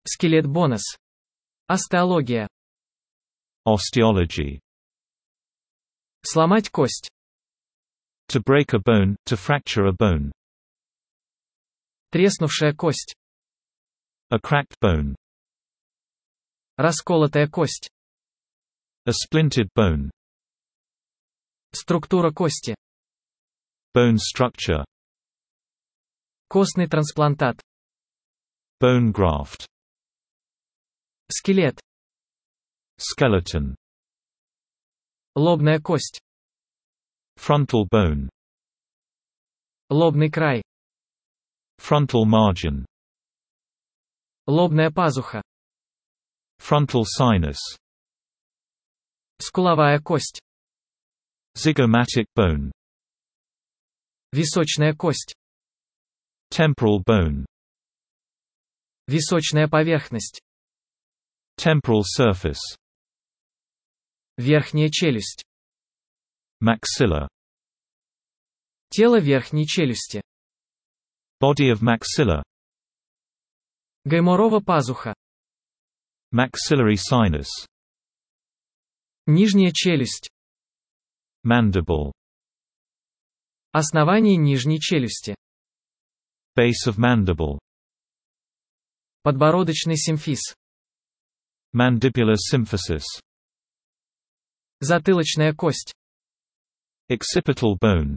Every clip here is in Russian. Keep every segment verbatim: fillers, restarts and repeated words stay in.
Скелет бонус. Остеология. Osteology. Сломать кость. To break a bone, to fracture a bone. Треснувшая кость. A cracked bone. Расколотая кость. A splintered bone. Структура кости. Bone structure. Костный трансплантат. Bone graft. Скелет. Skeleton. Лобная кость. Frontal bone. Лобный край. Frontal margin. Лобная пазуха. Frontal sinus. Скуловая кость. Zygomatic bone. Височная кость. Temporal bone. Височная поверхность. Temporal surface. Верхняя челюсть. Maxilla. Тело верхней челюсти. Body of maxilla. Гайморова пазуха. Maxillary sinus. Нижняя челюсть. Mandible. Основание нижней челюсти. Base of mandible. Подбородочный симфиз. Mandibular symphysis. Затылочная кость. Occipital bone.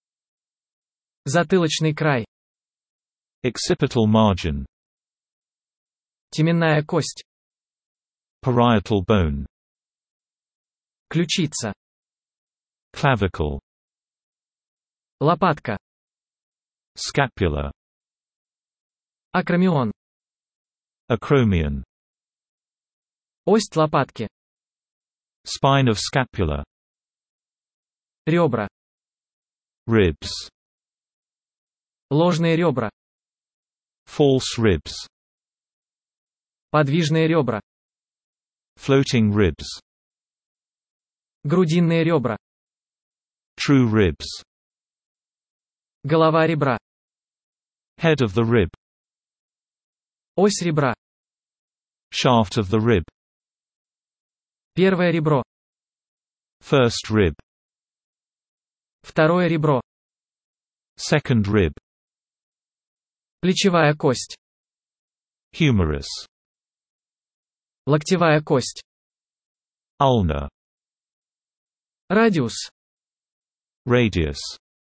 Затылочный край. Occipital margin. Теменная кость. Parietal bone. Ключица. Clavicle. Лопатка. Scapula. Акромион. Acromion. Ось лопатки. Spine of scapula. Ребра. Ribs. Ложные ребра. False ribs. Подвижные ребра. Floating ribs. Грудинные ребра. True ribs. Голова ребра. Head of the rib. Ось ребра. Shaft of the rib. Первое ребро. First rib. Второе ребро. Second rib. Плечевая кость. Humerus. Локтевая кость. Ulna. Радиус. Radius.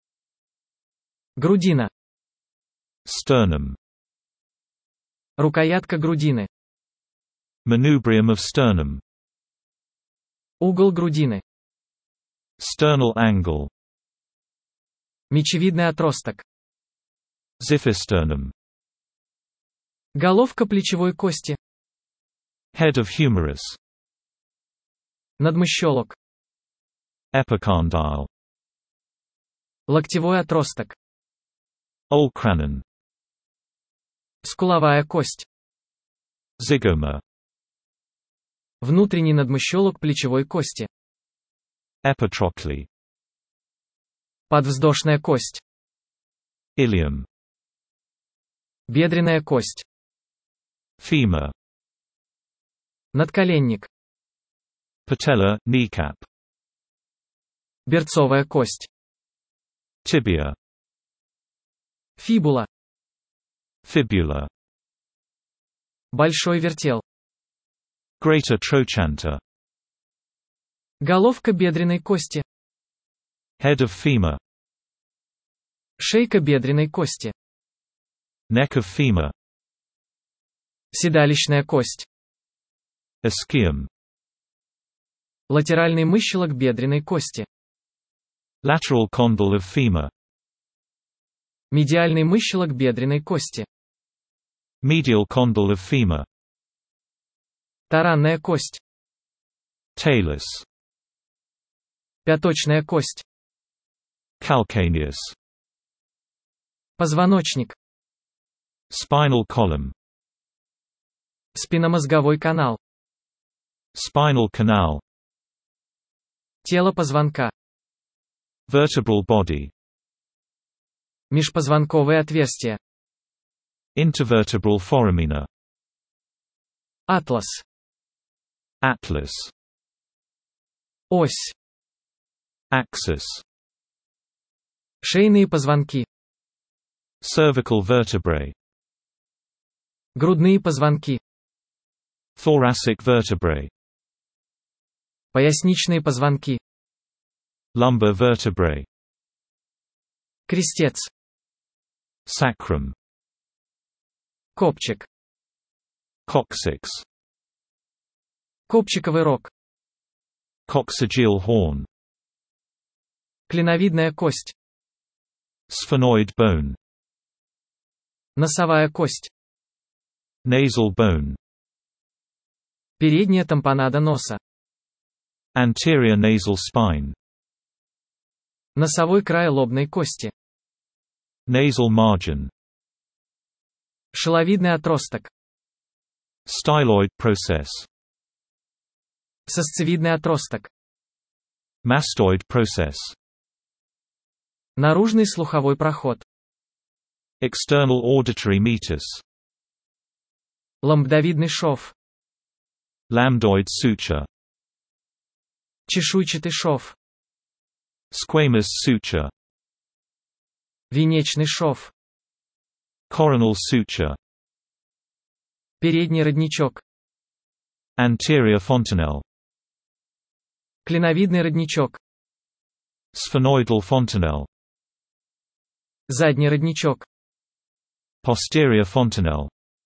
Грудина. Sternum. Рукоятка грудины. Manubrium of sternum. Угол грудины. Sternal angle. Мечевидный отросток. Xiphisternum. Головка плечевой кости. Head of humerus. Надмыщелок. Epicondyle. Локтевой отросток. Olecranon. Скуловая кость. Zygoma. Внутренний надмыщелок плечевой кости. Epitrochlear. Подвздошная кость. Ilium. Бедренная кость. Femur. Надколенник. Patella, kneecap. Берцовая кость. Tibia. Фибула. Fibula. Большой вертел. Greater trochanter. Головка бедренной кости. Head of femur. Шейка бедренной кости. Neck of femur. Седалищная кость. Ischium. Латеральный мыщелок бедренной кости. Lateral condyle of femur. Медиальный мыщелок бедренной кости. Medial condyle of femur. Таранная кость. Talus. Пяточная кость. Calcaneus. Позвоночник. Spinal column. Спинномозговой канал. Spinal canal. Тело позвонка. Vertebral body. Межпозвонковые отверстия. Intervertebral foramina. Атлас. Atlas. Ось. Axis. Шейные позвонки. Cervical vertebrae. Грудные позвонки. Thoracic vertebrae. Поясничные позвонки. Lumbar vertebrae. Крестец. Sacrum. Копчик. Coccyx. Копчиковый рог. Coccygeal horn. Клиновидная кость. Sphenoid bone. Носовая кость. Nasal bone. Передняя тампонада носа. Anterior nasal spine. Носовой край лобной кости. Nasal margin. Шиловидный отросток. Styloid process. Сосцевидный отросток. Mastoid process. Наружный слуховой проход. External auditory meatus. Ламбдовидный шов. Lambdoid suture. Чешуйчатый шов. Squamous suture. Венечный шов. Coronal suture. Передний родничок. Anterior fontanelle. Клиновидный родничок. Sphenoidal fontanelle. Задний родничок. Posterior fontanelle.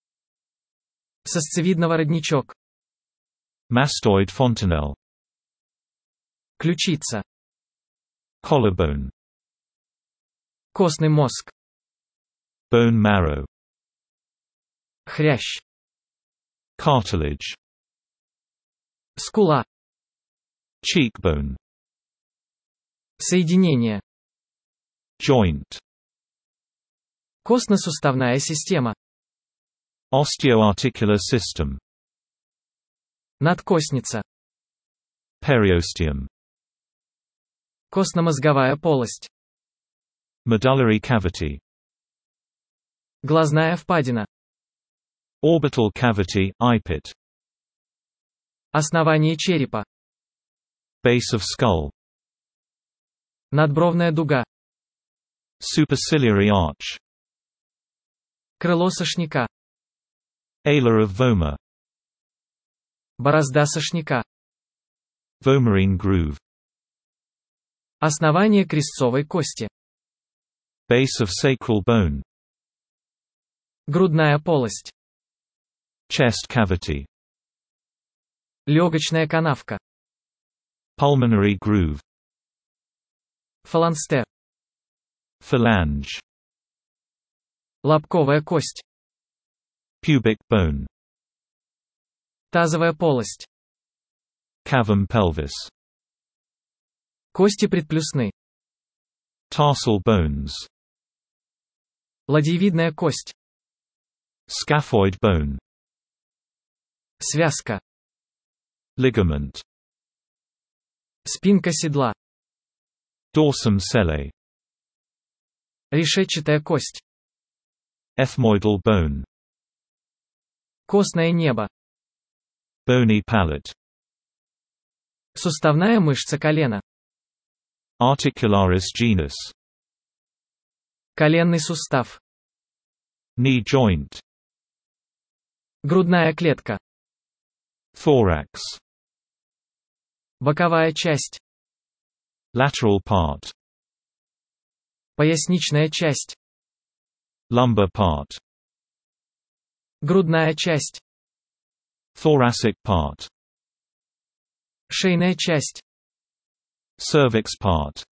Сосцевидного родничок. Mastoid fontanelle. Ключица. Collarbone. Костный мозг. Bone marrow. Хрящ. Cartilage. Скула. Cheekbone. Соединение. Joint. Костно-суставная система. Osteoarticular system. Надкостница. Periosteum. Костно-мозговая полость. Medullary cavity. Глазная впадина. Orbital cavity, eye pit. Основание черепа. Base of skull. Надбровная дуга. Superciliary arch. Крыло сошника. Alar of vomer. Борозда сошника. Vomerine groove. Основание крестцовой кости. Base of sacral bone. Грудная полость. Chest cavity. Легочная канавка. Pulmonary groove. Фаланстер. Phalange. Лобковая кость. Pubic bone. Тазовая полость. Cavum pelvis. Кости предплюсны. Tarsal bones. Ладьевидная кость. Scaphoid bone. Связка. Ligament. Спинка седла. Dorsum sellae. Решетчатая кость. Ethmoidal bone. Костное небо. Bony palate. Суставная мышца колена. Articularis genus. Коленный сустав. Knee joint. Грудная клетка. Thorax. Боковая часть. Lateral part. Поясничная часть. Lumbar part. Грудная часть. Thoracic part. Шейная часть. Cervix part.